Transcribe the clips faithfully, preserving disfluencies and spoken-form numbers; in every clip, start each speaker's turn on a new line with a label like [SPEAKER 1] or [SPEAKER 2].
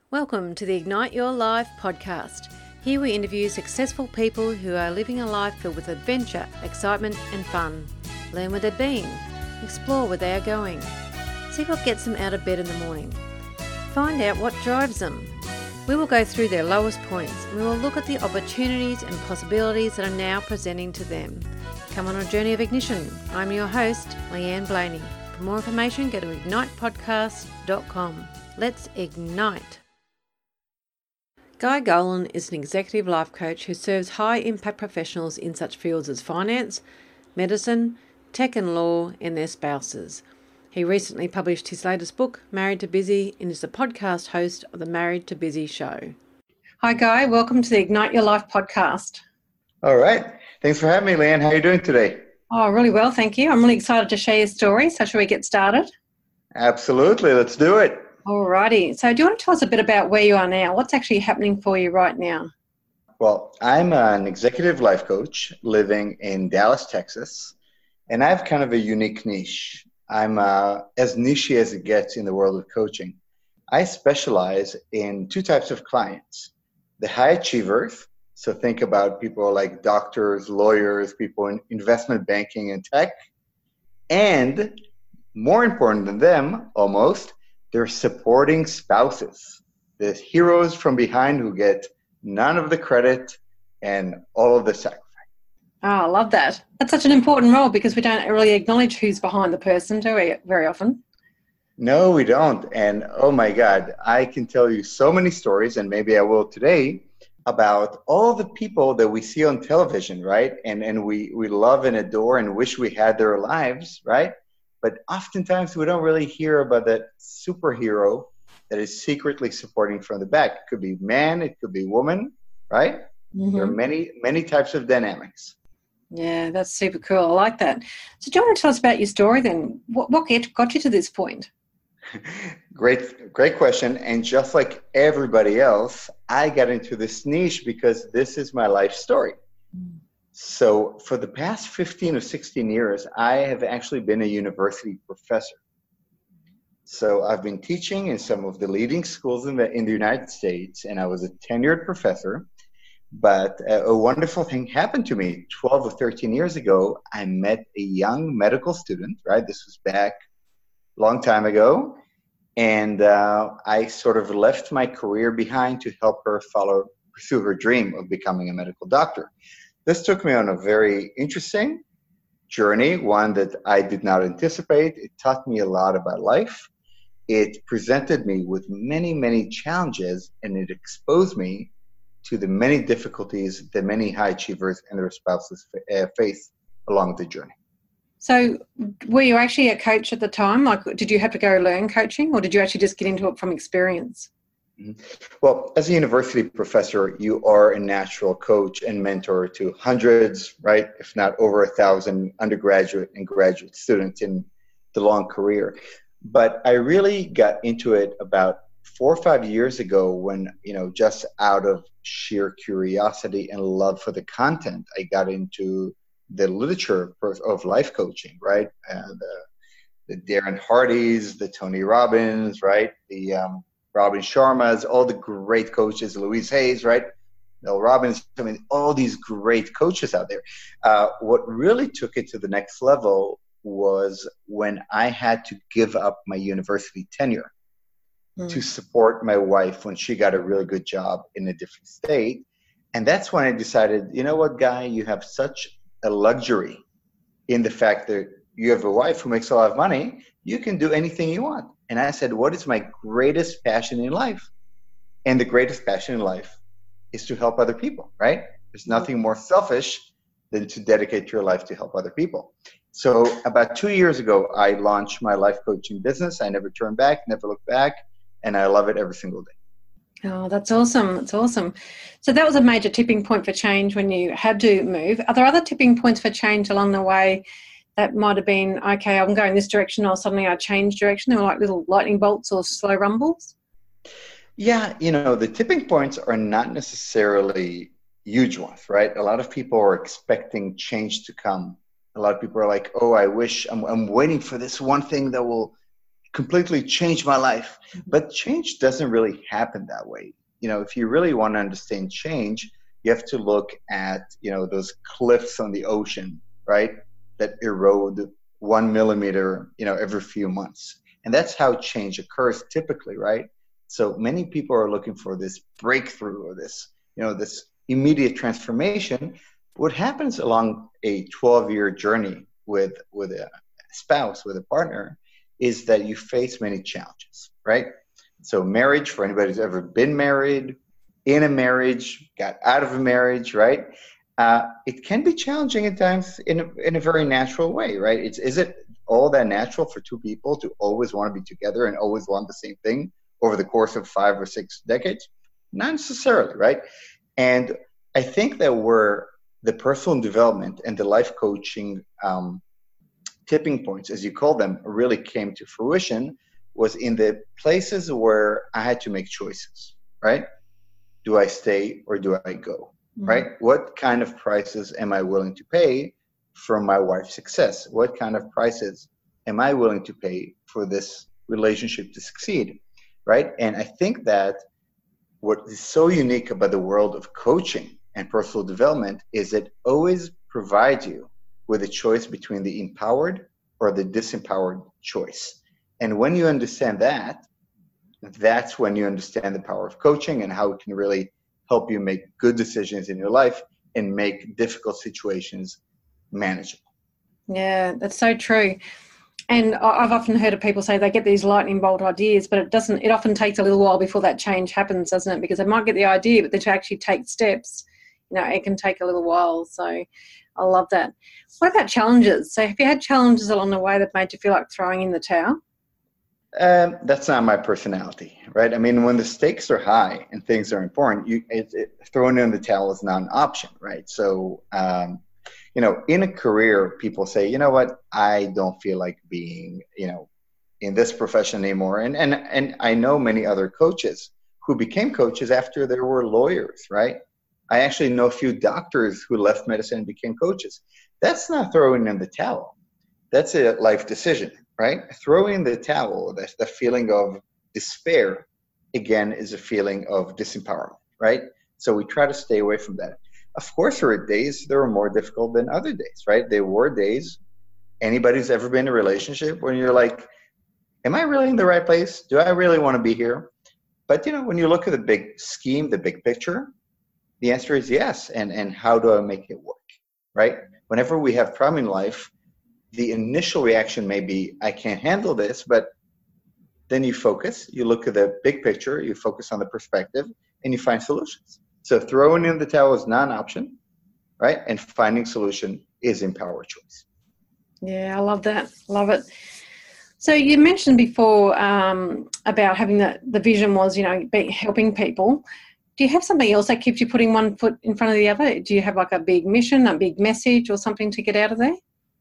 [SPEAKER 1] Welcome to the Ignite Your Life podcast. Here we interview successful people who are living a life filled with adventure, excitement and fun. Learn where they've been, explore where they are going, see what gets them out of bed in the morning, find out what drives them. We will go through their lowest points and we will look at the opportunities and possibilities that are now presenting to them. Come on a journey of ignition. I'm your host, Leanne Blaney. For more information, go to ignite podcast dot com. Let's ignite. Guy Golan is an executive life coach who serves high-impact professionals in such fields as finance, medicine, tech and law, and their spouses. He recently published his latest book, Married to Busy, and is the podcast host of the Married to Busy show. Hi, Guy. Welcome to the Ignite Your Life podcast.
[SPEAKER 2] All right. Thanks for having me, Leanne. How are you doing today?
[SPEAKER 1] Oh, really well, thank you. I'm really excited to share your story. So shall we get started?
[SPEAKER 2] Absolutely. Let's do it.
[SPEAKER 1] Alrighty. So do you want to tell us a bit about where you are now? What's actually happening for you right now?
[SPEAKER 2] Well, I'm an executive life coach living in Dallas, Texas, and I have kind of a unique niche. I'm uh, as niche as it gets in the world of coaching. I specialize in two types of clients. The high achievers, so think about people like doctors, lawyers, people in investment banking and tech, and more important than them, almost, they're supporting spouses, the heroes from behind who get none of the credit and all of the sacrifice.
[SPEAKER 1] Oh, I love that. That's such an important role because we don't really acknowledge who's behind the person, do we, very often?
[SPEAKER 2] No, we don't. And oh my God, I can tell you so many stories, and maybe I will today, about all the people that we see on television, right? And and we, we love and adore and wish we had their lives, right? But oftentimes we don't really hear about that superhero that is secretly supporting from the back. It could be man, it could be woman, right? Mm-hmm. There are many, many types of dynamics.
[SPEAKER 1] Yeah, that's super cool. I like that. So do you want to tell us about your story then? What, what got you to this point?
[SPEAKER 2] Great, great question. And just like everybody else, I got into this niche because this is my life story. Mm. So for the past fifteen or sixteen years, I have actually been a university professor. So I've been teaching in some of the leading schools in the, in the United States, and I was a tenured professor. But a, a wonderful thing happened to me twelve or thirteen years ago. I met a young medical student, right? This was back a long time ago. And uh, I sort of left my career behind to help her follow, pursue her dream of becoming a medical doctor. This took me on a very interesting journey, one that I did not anticipate. It taught me a lot about life. It presented me with many, many challenges, and it exposed me to the many difficulties that many high achievers and their spouses face along the journey.
[SPEAKER 1] So were you actually a coach at the time? Like, did you have to go learn coaching, or did you actually just get into it from experience?
[SPEAKER 2] Well, as a university professor, you are a natural coach and mentor to hundreds, right, if not over a thousand undergraduate and graduate students in the long career. But I really got into it about four or five years ago when, you know, just out of sheer curiosity and love for the content, I got into the literature of life coaching, right? Uh, the, the Darren Hardys, the Tony Robbins, right? The um, Robin Sharma's, all the great coaches, Louise Hayes, right? Mel Robbins, I mean, all these great coaches out there. Uh, what really took it to the next level was when I had to give up my university tenure mm. to support my wife when she got a really good job in a different state. And that's when I decided, you know what, Guy, you have such a luxury in the fact that you have a wife who makes a lot of money, you can do anything you want. And I said, what is my greatest passion in life? And the greatest passion in life is to help other people, right? There's nothing more selfish than to dedicate your life to help other people. So about two years ago, I launched my life coaching business. I never turned back, never looked back, and I love it every single day.
[SPEAKER 1] Oh, that's awesome. That's awesome. So that was a major tipping point for change when you had to move. Are there other tipping points for change along the way that might have been, okay, I'm going this direction, or suddenly I change direction? They were like little lightning bolts or slow rumbles?
[SPEAKER 2] Yeah, you know, the tipping points are not necessarily huge ones, right? A lot of people are expecting change to come. A lot of people are like, oh, I wish, I'm, I'm waiting for this one thing that will completely changed my life. But change doesn't really happen that way. You know, if you really want to understand change, you have to look at, you know, those cliffs on the ocean, right? That erode one millimeter, you know, every few months. And that's how change occurs typically, right? So many people are looking for this breakthrough or this, you know, this immediate transformation. What happens along a twelve-year journey with, with a spouse, with a partner, is that you face many challenges, right? So marriage, for anybody who's ever been married, in a marriage, got out of a marriage, right? Uh, it can be challenging at times in a, in a very natural way, right? It's, is it all that natural for two people to always want to be together and always want the same thing over the course of five or six decades? Not necessarily, right? And I think that where the personal development and the life coaching um, tipping points, as you call them, really came to fruition was in the places where I had to make choices, right? Do I stay or do I go, mm-hmm. right? What kind of prices am I willing to pay for my wife's success? What kind of prices am I willing to pay for this relationship to succeed, right? And I think that what is so unique about the world of coaching and personal development is it always provides you with a choice between the empowered or the disempowered choice. And when you understand that, that's when you understand the power of coaching and how it can really help you make good decisions in your life and make difficult situations manageable.
[SPEAKER 1] Yeah, that's so true. And I've often heard of people say they get these lightning bolt ideas, but it doesn't, it often takes a little while before that change happens, doesn't it? Because they might get the idea, but then to actually take steps, you know, it can take a little while. So I love that. What about challenges? So have you had challenges along the way that made you feel like throwing in the towel?
[SPEAKER 2] Um, that's not my personality, right? I mean, when the stakes are high and things are important, you it, it, throwing in the towel is not an option, right? So, um, you know, in a career, people say, you know what, I don't feel like being, you know, in this profession anymore. And and and I know many other coaches who became coaches after they were lawyers, right? I actually know a few doctors who left medicine and became coaches. That's not throwing in the towel. That's a life decision, right? Throwing in the towel, that's the feeling of despair, again, is a feeling of disempowerment, right? So we try to stay away from that. Of course, there are days that are more difficult than other days, right? There were days, anybody who's ever been in a relationship when you're like, am I really in the right place? Do I really want to be here? But, you know, when you look at the big scheme, the big picture, the answer is yes. And, and how do I make it work, right? Whenever we have problem in life, the initial reaction may be, I can't handle this, but then you focus, you look at the big picture, you focus on the perspective, and you find solutions. So throwing in the towel is not an option, right? And finding solution is empowered choice.
[SPEAKER 1] Yeah, I love that. Love it. So you mentioned before um, about having the, the vision was, you know, be, helping people. Do you have something else that keeps you putting one foot in front of the other? Do you have like a big mission, a big message or something to get out of there?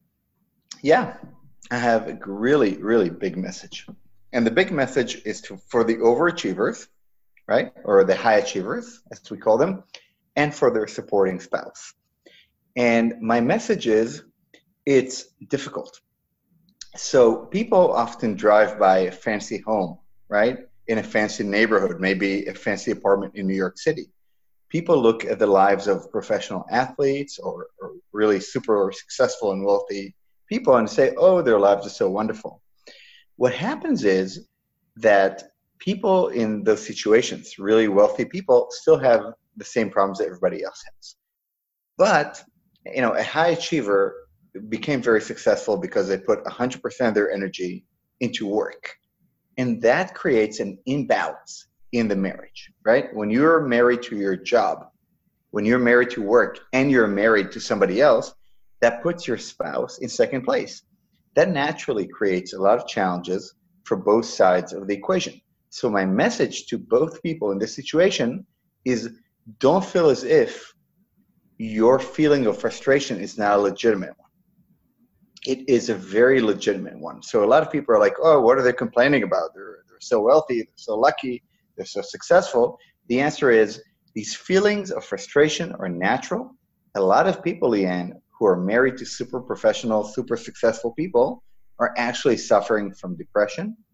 [SPEAKER 2] Yeah, I have a really, really big message. And the big message is to, for the overachievers, right? Or the high achievers, as we call them, and for their supporting spouse. And my message is, it's difficult. So people often drive by a fancy home, right? In a fancy neighborhood, maybe a fancy apartment in New York City. People look at the lives of professional athletes or, or really super successful and wealthy people and say, oh, their lives are so wonderful. What happens is that people in those situations, really wealthy people, still have the same problems that everybody else has. But, you know, a high achiever became very successful because they put one hundred percent of their energy into work. And that creates an imbalance in the marriage, right? When you're married to your job, when you're married to work and you're married to somebody else, that puts your spouse in second place. That naturally creates a lot of challenges for both sides of the equation. So my message to both people in this situation is don't feel as if your feeling of frustration is not a legitimate one. It is a very legitimate one. So a lot of people are like, oh, what are they complaining about? They're, they're so wealthy, they're so lucky, they're so successful. The answer is these feelings of frustration are natural. A lot of people, Leanne, who are married to super professional, super successful people are actually suffering from depression,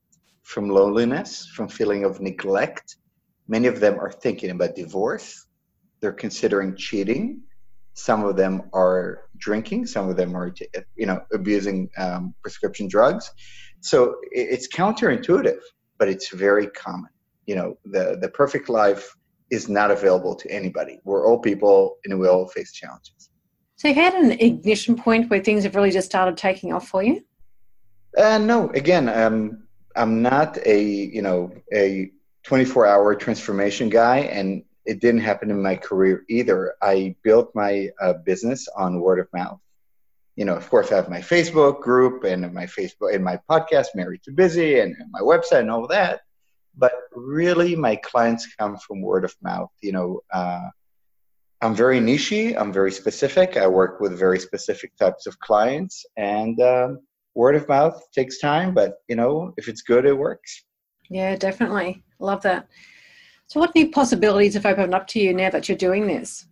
[SPEAKER 2] from loneliness, from feeling of neglect. Many of them are thinking about divorce. They're considering cheating. Some of them are drinking. Some of them are, you know, abusing um, prescription drugs. So it's counterintuitive, but it's very common. You know, the, the perfect life is not available to anybody. We're all people and we all face challenges.
[SPEAKER 1] So you had an ignition point where things have really just started taking off for you?
[SPEAKER 2] Uh, no, again, um, I'm not a, you know, a twenty-four hour transformation guy, and it didn't happen in my career either. I built my uh, business on word of mouth. You know, of course, I have my Facebook group and my Facebook and my podcast, Married to Busy, and my website and all that. But really, my clients come from word of mouth. You know, uh, I'm very niche-y. I'm very specific. I work with very specific types of clients, and um, word of mouth takes time. But you know, if it's good, it works.
[SPEAKER 1] Yeah, definitely. Love that. So, what new possibilities have opened up to you now that you're doing this?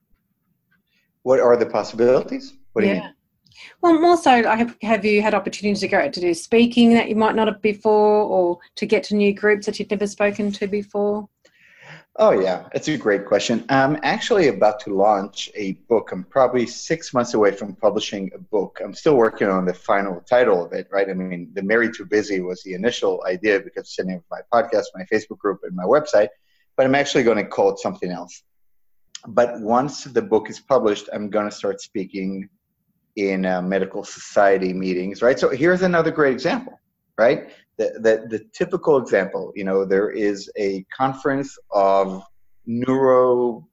[SPEAKER 2] What are the possibilities? What do
[SPEAKER 1] yeah.
[SPEAKER 2] you mean?
[SPEAKER 1] Well, more so, have, have you had opportunities to go out to do speaking that you might not have before, or to get to new groups that you've never spoken to before?
[SPEAKER 2] Oh, yeah. It's a great question. I'm actually about to launch a book. I'm probably six months away from publishing a book. I'm still working on the final title of it, right? I mean, the Married to Busy was the initial idea because it's the name of my podcast, my Facebook group, and my website, but I'm actually going to call it something else. But once the book is published, I'm going to start speaking in uh, medical society meetings, right? So here's another great example, right? The, the, the typical example, you know, there is a conference of neurosurgeons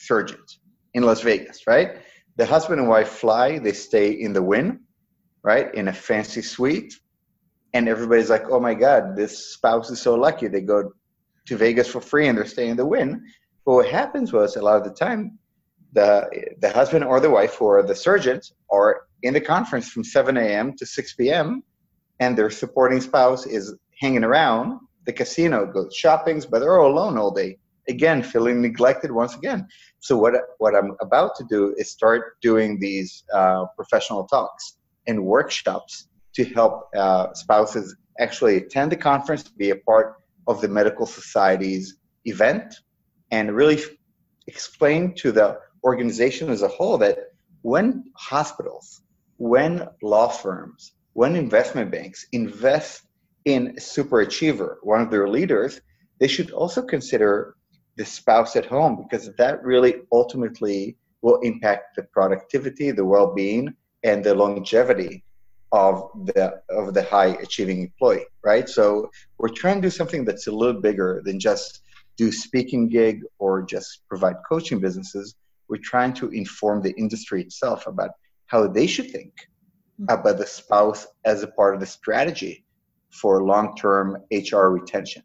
[SPEAKER 2] in Las Vegas, right? The husband and wife fly, they stay in the Wynn, right? In a fancy suite. And everybody's like, oh my God, this spouse is so lucky. They go to Vegas for free and they're staying in the Wynn. But what happens was a lot of the time, the the husband or the wife or the surgeons are in the conference from seven a.m. to six p.m. and their supporting spouse is hanging around the casino, goes shopping, but they're all alone all day. Again, feeling neglected once again. So what what I'm about to do is start doing these uh, professional talks and workshops to help uh, spouses actually attend the conference, be a part of the medical society's event, and really f- explain to the organization as a whole that when hospitals, when law firms, when investment banks invest in a superachiever, one of their leaders, they should also consider the spouse at home, because that really ultimately will impact the productivity, the well-being, and the longevity of the of the high achieving employee, right? So we're trying to do something that's a little bigger than just do speaking gig or just provide coaching businesses. We're trying to inform the industry itself about how they should think about the spouse as a part of the strategy for long-term H R retention.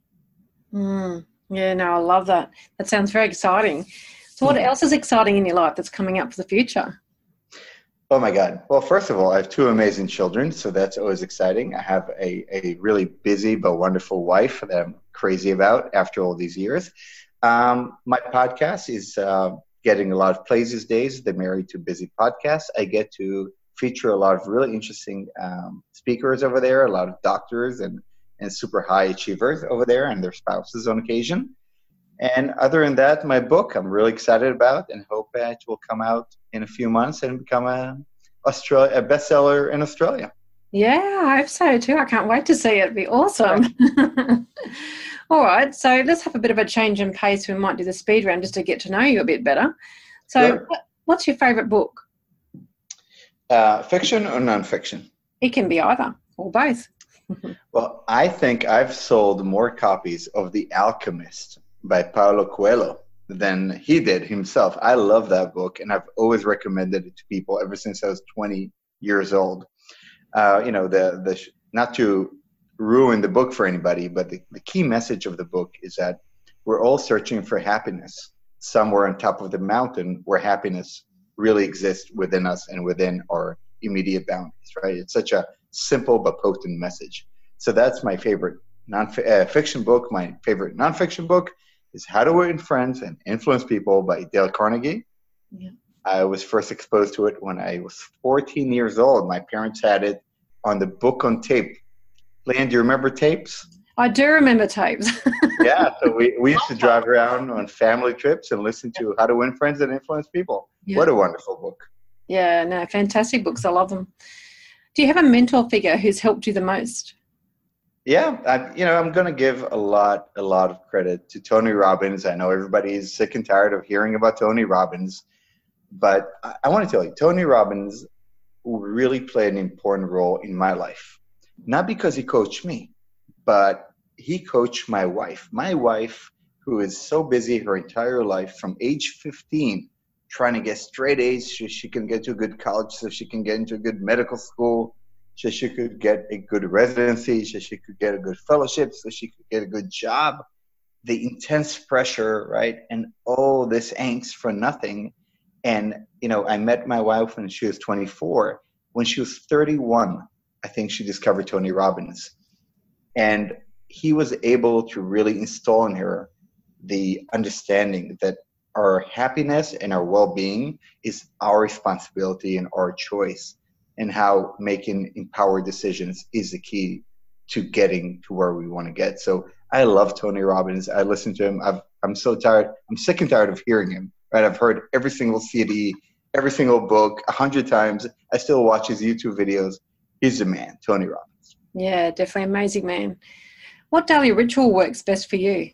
[SPEAKER 1] Mm, yeah, no, I love that. That sounds very exciting. So what else is exciting in your life that's coming up for the future?
[SPEAKER 2] Oh my God. Well, first of all, I have two amazing children, so that's always exciting. I have a, a really busy but wonderful wife that I'm crazy about after all these years. Um, my podcast is uh, getting a lot of plays these days, the Married to Busy podcast. I get to feature a lot of really interesting um, speakers over there, a lot of doctors and, and super high achievers over there and their spouses on occasion. And other than that, my book I'm really excited about and hope it will come out in a few months and become a, Australia, a bestseller in Australia.
[SPEAKER 1] Yeah, I hope so too. I can't wait to see it. It'd be awesome. Yeah. All right, so let's have a bit of a change in pace. We might do the speed round just to get to know you a bit better. So
[SPEAKER 2] Sure.
[SPEAKER 1] What's your favourite book?
[SPEAKER 2] Uh, fiction or nonfiction?
[SPEAKER 1] It can be either or both.
[SPEAKER 2] Well, I think I've sold more copies of The Alchemist by Paulo Coelho than he did himself. I love that book, and I've always recommended it to people ever since I was twenty years old. Uh, you know, the the not to ruin the book for anybody, but the, the key message of the book is that we're all searching for happiness somewhere on top of the mountain where happiness really exists within us and within our immediate boundaries, right? It's such a simple but potent message. So that's my favorite non-fiction uh, book. My favorite nonfiction book is How to Win Friends and Influence People by Dale Carnegie. Yeah. I was first exposed to it when I was fourteen years old. My parents had it on the book on tape. Leanne, do you remember tapes?
[SPEAKER 1] I do remember tapes.
[SPEAKER 2] Yeah, so we, we used to drive around on family trips and listen to How to Win Friends and Influence People. Yeah. What a wonderful book.
[SPEAKER 1] Yeah, no, fantastic books. I love them. Do you have a mentor figure who's helped you the most?
[SPEAKER 2] Yeah, I, you know, I'm going to give a lot, a lot of credit to Tony Robbins. I know everybody is sick and tired of hearing about Tony Robbins, but I, I want to tell you, Tony Robbins really played an important role in my life. Not because he coached me, but he coached my wife. My wife, who is so busy her entire life from age fifteen, trying to get straight A's so she can get to a good college, so she can get into a good medical school, so she could get a good residency, so she could get a good fellowship, so she could get a good job. The intense pressure, right? And all this angst for nothing. And, you know, I met my wife when she was twenty-four. When she was thirty-one, I think she discovered Tony Robbins. And he was able to really install in her the understanding that our happiness and our well-being is our responsibility and our choice, and how making empowered decisions is the key to getting to where we want to get. So I love Tony Robbins. I listen to him. I've, I'm so tired. I'm sick and tired of hearing him, right? I've heard every single C D, every single book a hundred times. I still watch his YouTube videos. He's the man, Tony Robbins.
[SPEAKER 1] Yeah, definitely amazing man. What daily ritual works best for you?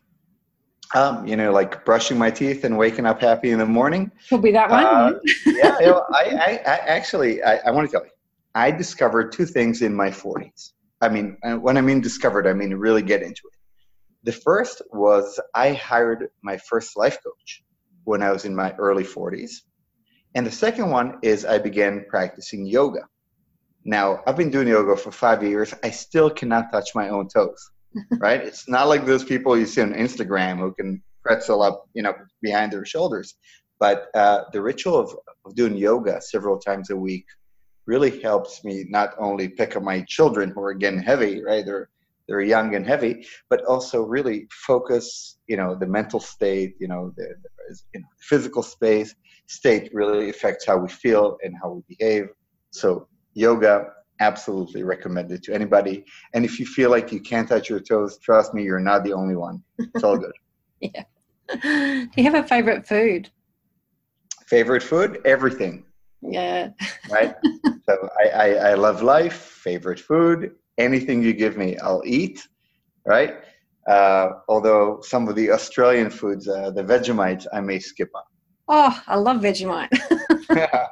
[SPEAKER 2] Um, you know, like brushing my teeth and waking up happy in the morning.
[SPEAKER 1] Could be that one.
[SPEAKER 2] Uh, yeah, you know, I, I, I actually, I, I want to tell you, I discovered two things in my forties. I mean, when I mean discovered, I mean really get into it. The first was I hired my first life coach when I was in my early forties. And the second one is I began practicing yoga. Now, I've been doing yoga for five years. I still cannot touch my own toes. Right? It's not like those people you see on Instagram who can pretzel up, you know, behind their shoulders. But uh, the ritual of, of doing yoga several times a week really helps me not only pick up my children who are getting heavy, right? They're they're young and heavy, but also really focus, you know, the mental state, you know, the, the you know, physical space state really affects how we feel and how we behave. So yoga, absolutely recommended to anybody. And if you feel like you can't touch your toes, trust me, you're not the only one. It's all good.
[SPEAKER 1] Yeah. Do you have a favorite food?
[SPEAKER 2] Favorite food? Everything.
[SPEAKER 1] Yeah.
[SPEAKER 2] Right? So I, I, I love life. Favorite food? Anything you give me, I'll eat. Right? Uh, although some of the Australian foods, uh, the Vegemite, I may skip on.
[SPEAKER 1] Oh, I love Vegemite.
[SPEAKER 2] Yeah.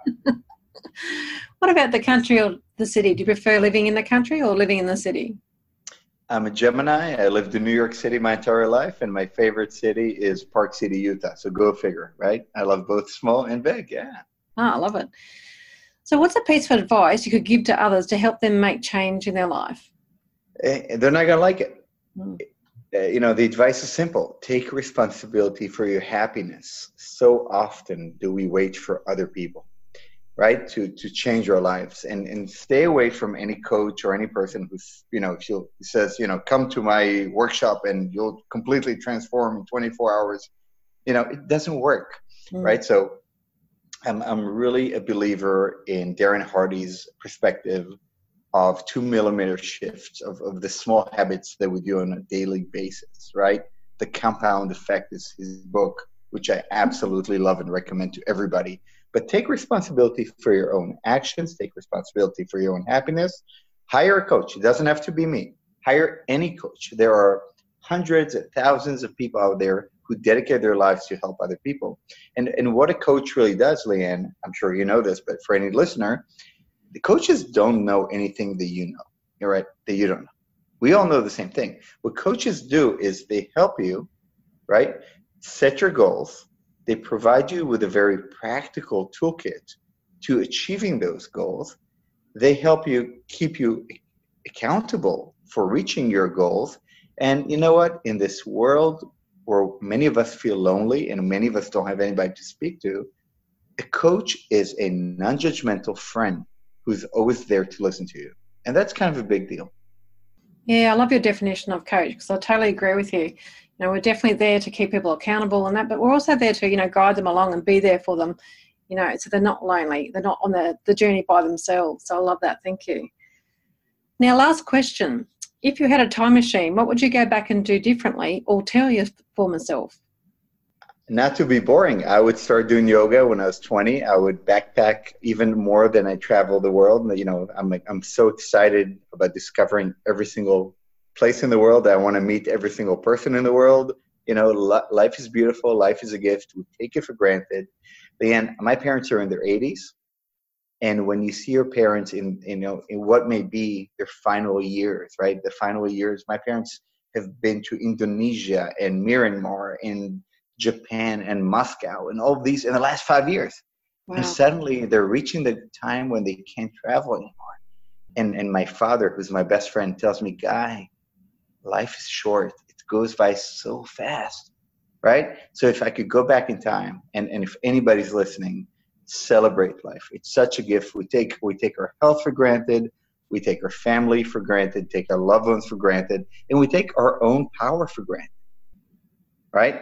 [SPEAKER 1] What about the country or the city? Do you prefer living in the country or living in the city?
[SPEAKER 2] I'm a Gemini. I lived in New York City my entire life, and my favorite city is Park City, Utah. So go figure, right? I love both small and big, yeah.
[SPEAKER 1] Oh, I love it. So what's a piece of advice you could give to others to help them make change in their life?
[SPEAKER 2] They're not going to like it.
[SPEAKER 1] Mm.
[SPEAKER 2] Uh, you know, the advice is simple. Take responsibility for your happiness. So often do we wait for other people, right, to to change our lives, and and stay away from any coach or any person who's, you know, she says, you know, come to my workshop and you'll completely transform in twenty-four hours. You know, it doesn't work, mm. right? So I'm I'm really a believer in Darren Hardy's perspective of two millimeter shifts of, of the small habits that we do on a daily basis, right? The Compound Effect is his book, which I absolutely love and recommend to everybody. But take responsibility for your own actions. Take responsibility for your own happiness. Hire a coach. It doesn't have to be me. Hire any coach. There are hundreds and thousands of people out there who dedicate their lives to help other people. And, and what a coach really does, Leanne, I'm sure you know this, but for any listener, the coaches don't know anything that you know, you're right, that you don't know. We all know the same thing. What coaches do is they help you, right, set your goals. They provide you with a very practical toolkit to achieving those goals. They help you keep you accountable for reaching your goals. And you know what? In this world where many of us feel lonely and many of us don't have anybody to speak to, a coach is a non-judgmental friend who's always there to listen to you. And that's kind of a big deal.
[SPEAKER 1] Yeah, I love your definition of coach, because I totally agree with you. You know, we're definitely there to keep people accountable and that, but we're also there to, you know, guide them along and be there for them, you know, so they're not lonely. They're not on the, the journey by themselves. So I love that. Thank you. Now, last question. If you had a time machine, what would you go back and do differently or tell your former self?
[SPEAKER 2] Not to be boring, I would start doing yoga when I was twenty. I would backpack even more than I travel the world. You know, I'm like, I'm so excited about discovering every single place in the world. I want to meet every single person in the world. You know, life is beautiful. Life is a gift. We take it for granted. Leanne, my parents are in their eighties. And when you see your parents in, you know, in what may be their final years, right? The final years, my parents have been to Indonesia and Myanmar and Japan and Moscow and all of these in the last five years. Wow. And suddenly they're reaching the time when they can't travel anymore. And and my father, who's my best friend, tells me, Guy, life is short. It goes by so fast, right? So if I could go back in time, and, and if anybody's listening, celebrate life. It's such a gift. We take we take our health for granted. We take our family for granted, take our loved ones for granted, and we take our own power for granted, right?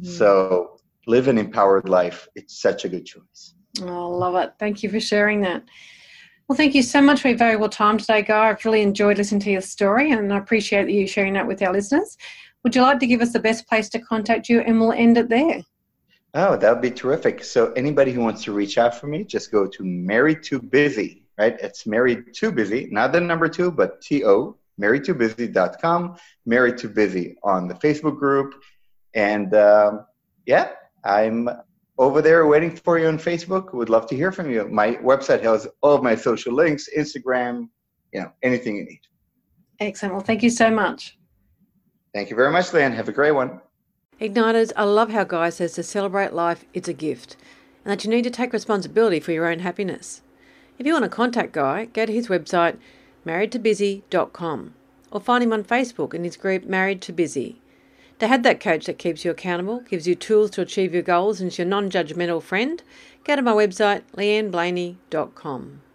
[SPEAKER 2] So live an empowered life. It's such a good choice.
[SPEAKER 1] Oh, I love it. Thank you for sharing that. Well, thank you so much for your valuable time today, Guy. I've really enjoyed listening to your story, and I appreciate you sharing that with our listeners. Would you like to give us the best place to contact you, and we'll end it there?
[SPEAKER 2] Oh, that would be terrific. So anybody who wants to reach out for me, just go to Married to Busy, right? It's Married to Busy, not the number two, but T O, married to busy dot com, Married to Busy on the Facebook group. And um, yeah, I'm over there waiting for you on Facebook. Would love to hear from you. My website has all of my social links, Instagram, you know, anything you need.
[SPEAKER 1] Excellent. Well, thank you so much.
[SPEAKER 2] Thank you very much, Leanne. Have a great one.
[SPEAKER 1] Igniters, I love how Guy says to celebrate life, it's a gift, and that you need to take responsibility for your own happiness. If you want to contact Guy, go to his website, married to busy dot com, or find him on Facebook in his group Married to Busy. To have that coach that keeps you accountable, gives you tools to achieve your goals, and is your non-judgmental friend, go to my website, leanne blaney dot com.